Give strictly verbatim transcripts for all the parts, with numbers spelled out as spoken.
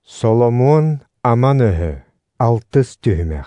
Соломон аман өһө, алтыс түһүмэх.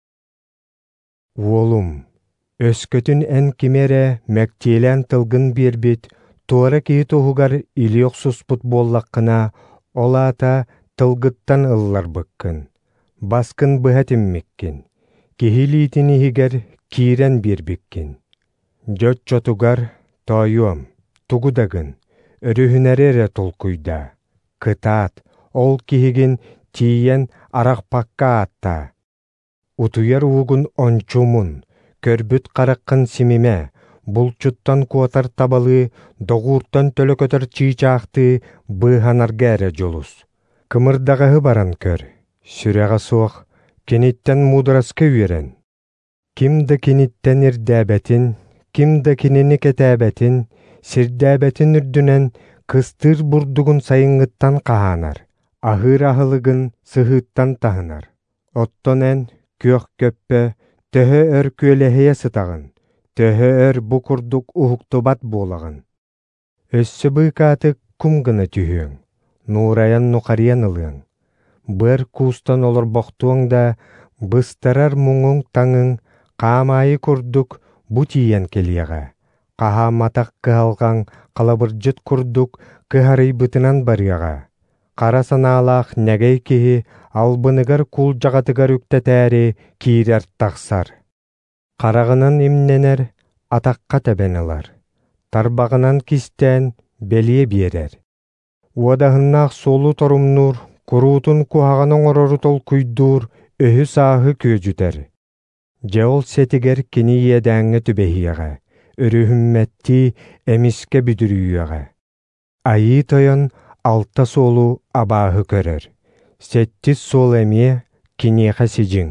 Уолум, өскөтүн эн кимере мэктиэлэн тылгын биэрбит, туора кии туһугар илиох суспут буоллаккына олаата тылгыттан ылларбыккын. Баскын быһатиммиккин. Кихилиитин иһигэр киирэн биэрбиккин. Дьот-чотугар тойуом, тугудагын, өрүһүнэрэ тулкуйда. Кытаат, ол киһигин тиийэн арахпакка аатта. Утуяр угун ончумун, көрбүт караккын симиме, булчуттан куотар табалы, доғууртан төлөкөтөр чиичаахты быыханарга эрэ жолус. Кымырдагаһы баран көр, сүрэҕэ суох, киниттен муудараска үөрэн. Ким да киниттен ирдээбэтин, ким да кинини кетээбэтин, сирдээбэтин үрдүнэн кыстыр бурдугун сайыҥҥыттан хаһаанар. Ахыыр аһылыгын сыһыыттан таһынар. Оттон эн күөх көппө төһө өр күөлэһийэ сытаҕын, төһө өр бу курдук уһуктубат буолагын. Өссө быыкааты кум гына түһүөҥ, нуурайан нукарыйан ылыаң. Быр куустан олорбохтуоҥ да быстарар муҥуҥ таҥыҥ хаамаайы курдук бу тиийэн келиэҕэ. Хаһааматах кыһалҕаҥ халабырдьыт курдук кыһарыйбытынан барыаҕа. Хара санаалаах нэгэй киһи албыныгар кул дьаҕатыгар үктэтээри киирэр тахсар. Хараҕынан имнэнэр атакка тэбэн ылар. Тарбаҕынан кистээн белие биэрэр. Уодаһыннаах суолу торумнуур, куруутун куһаҕан оҥорору толкуйдуур өһү сааһы күөжүтэр. Дьэ ол сэтигэр кини иэдээҥҥэ түбэһиэҕэ, өрүһүммэтти эмиске бүдүрүүэҕэ. Айыы тойон алта суолу абааһы көрөр. Сэттис суол эмиэ киниэхэ сидьиҥ.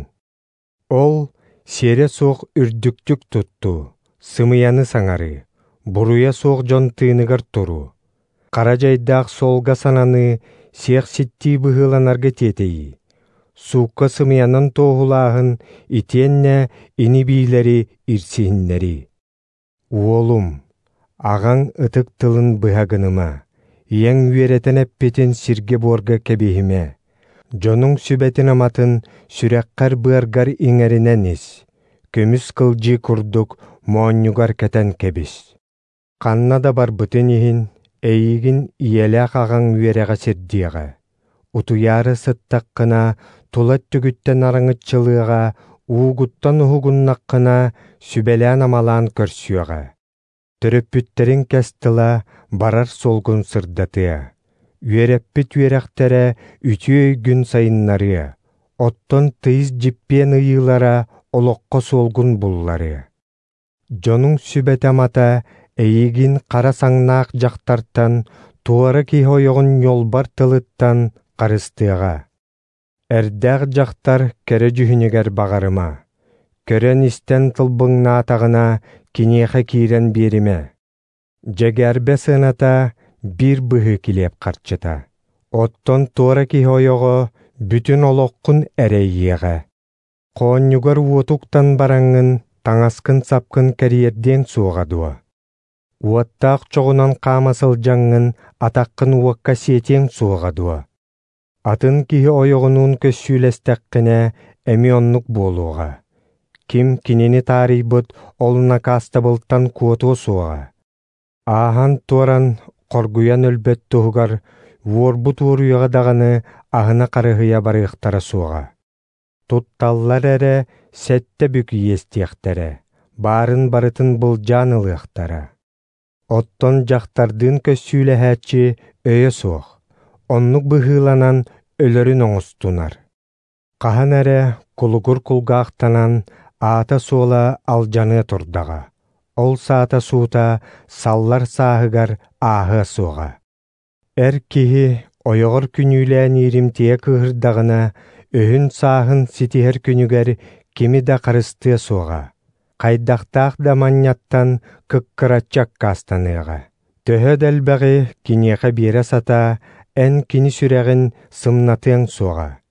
Ол сиэрэ суох үрдүктүк тутту, сымыяны саҥары, буруйа суох дьон тыыныгар туру. Хара дьайдаах суолга сананы сиэх ситтии быһыыланарга тиэтэйи. Суукка сымыянан тоохулааһын итиэннэ ини биилэри ирсиһиннэри. Уолум, аҕаҥ ытык тылын быһагыныма, ийэҥ үөрэтэн эппитин сиргэ буорга кэбиһиме. Дьонуҥ сүбэтин аматын сүрэххэр быаргар иҥэринэн ис. Көмүс кылдьыы курдук моонньугар кэтэн кэбис. Ханна да барбытын иһин, эйигин иэлээх аҕаҥ үөрэҕэ сирдиэҕэ. Утуяары сыттаккына тулат түгүттэн араңыччылыаҕа, уугуттан уһугуннаккына сүбэлээн амалаан көрсүөҕэ. Төрөппүттерин кэстыла барар солгун сырдатыа. Үөрэппит үөрэхтэрэ үтүö өйгүн сайыннарыа. Оттон тыйыс жиппиэн ыйыылара олоққо солгун буллары. Дьонуң сүбэт амата эйигин хара саҥнаах дьахтартан туора киһи ойоҕун йолбар тылыттан харыстыаҕа. Эрдээх дьахтар кэрэ дьүһүнүгэр баҕарыма. Көрөн истэн тылбыҥнаатаҕына киниэхэ киирэн биэриме. Дьэгээрбэ сыаната бир быһы килиэп харчыта. Оттон туора киһи ойоҕо бүтүн олоққун эрэйиэҕэ. Хоонньугар уотуктан бараҥҥын таҥаскын сапкын кэриэрдиэн суоҕа дуо. Уоттаах чоҕунан хаама сылдьаҥҥын атаккын уокка сиэтиэҥ суоҕа дуо. Атын киһи ойоҕунуун көссүүлэстэххинэ эми оннук буолуоҕа. Ким кинини таарыйбыт олуна каастабылтан куотуо суоҕа. Ааһан туоран хоргуян өлбөт туһугар уорбут уоруйаҕа даҕаны аһына харыһыйа барыахтара суоҕа. Тутталлар эрэ сэттэ бүк иэстиэхтэрэ, баарын барытын былдьаан ылыахтара. Оттон дьахтардыын көссүүлэһээччи өйө суох. Оннук быһыыланан өлөрүн оҥустунар. Хаһан эрэ кулугур кулгаахтанан аата суола алдьаны турдаҕа. Ол саата суута саллар сааһыгар ааһы суоҕа. Эр киһи ойоҕор күнүүлээн ииримтиэ кыыһырдаҕына өһүн сааһын ситиһэр күнүгэр кими да харыстыа суоҕа. Хайдахтаах да манньаттан кыккыраччак каастаныаҕа. Төһө дэлбэҕи киниэхэ биэрэ сата эн кини сүрэҕин сымнатыаҥ суоҕа.